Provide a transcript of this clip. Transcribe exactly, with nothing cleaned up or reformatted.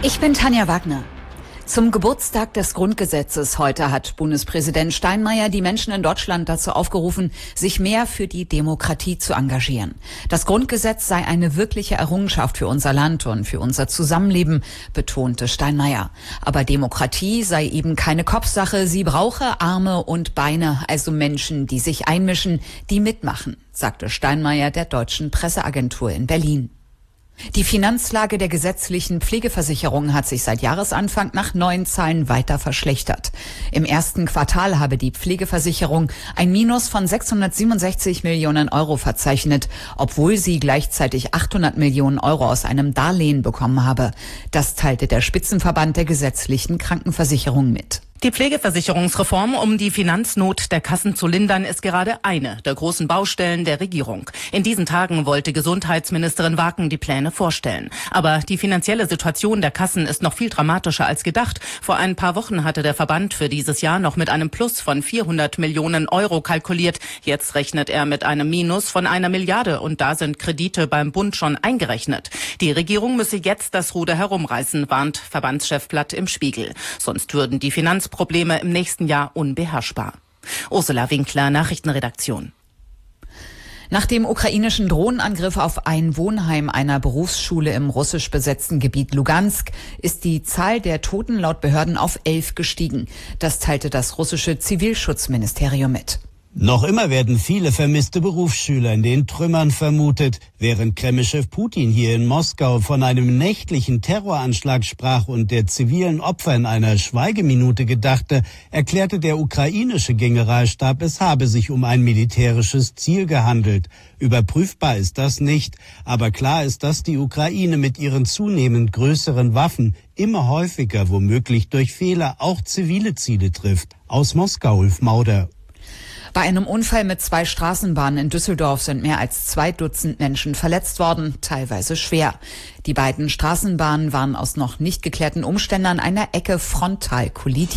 Ich bin Tanja Wagner. Zum Geburtstag des Grundgesetzes heute hat Bundespräsident Steinmeier die Menschen in Deutschland dazu aufgerufen, sich mehr für die Demokratie zu engagieren. Das Grundgesetz sei eine wirkliche Errungenschaft für unser Land und für unser Zusammenleben, betonte Steinmeier. Aber Demokratie sei eben keine Kopfsache, sie brauche Arme und Beine, also Menschen, die sich einmischen, die mitmachen, sagte Steinmeier der Deutschen Presseagentur in Berlin. Die Finanzlage der gesetzlichen Pflegeversicherung hat sich seit Jahresanfang nach neuen Zahlen weiter verschlechtert. Im ersten Quartal habe die Pflegeversicherung ein Minus von sechshundertsiebenundsechzig Millionen Euro verzeichnet, obwohl sie gleichzeitig achthundert Millionen Euro aus einem Darlehen bekommen habe. Das teilte der Spitzenverband der gesetzlichen Krankenversicherung mit. Die Pflegeversicherungsreform, um die Finanznot der Kassen zu lindern, ist gerade eine der großen Baustellen der Regierung. In diesen Tagen wollte Gesundheitsministerin Waken die Pläne vorstellen. Aber die finanzielle Situation der Kassen ist noch viel dramatischer als gedacht. Vor ein paar Wochen hatte der Verband für dieses Jahr noch mit einem Plus von vierhundert Millionen Euro kalkuliert. Jetzt rechnet er mit einem Minus von einer Milliarde und da sind Kredite beim Bund schon eingerechnet. Die Regierung müsse jetzt das Ruder herumreißen, warnt Verbandschef Platt im Spiegel. Sonst würden die Finanzprobleme Probleme im nächsten Jahr unbeherrschbar. Ursula Winkler, Nachrichtenredaktion. Nach dem ukrainischen Drohnenangriff auf ein Wohnheim einer Berufsschule im russisch besetzten Gebiet Lugansk ist die Zahl der Toten laut Behörden auf elf gestiegen. Das teilte das russische Zivilschutzministerium mit. Noch immer werden viele vermisste Berufsschüler in den Trümmern vermutet. Während Kremlchef Putin hier in Moskau von einem nächtlichen Terroranschlag sprach und der zivilen Opfer in einer Schweigeminute gedachte, erklärte der ukrainische Generalstab, es habe sich um ein militärisches Ziel gehandelt. Überprüfbar ist das nicht, aber klar ist, dass die Ukraine mit ihren zunehmend größeren Waffen immer häufiger, womöglich durch Fehler, auch zivile Ziele trifft. Aus Moskau, Ulf Mauder. Bei einem Unfall mit zwei Straßenbahnen in Düsseldorf sind mehr als zwei Dutzend Menschen verletzt worden, teilweise schwer. Die beiden Straßenbahnen waren aus noch nicht geklärten Umständen an einer Ecke frontal kollidiert.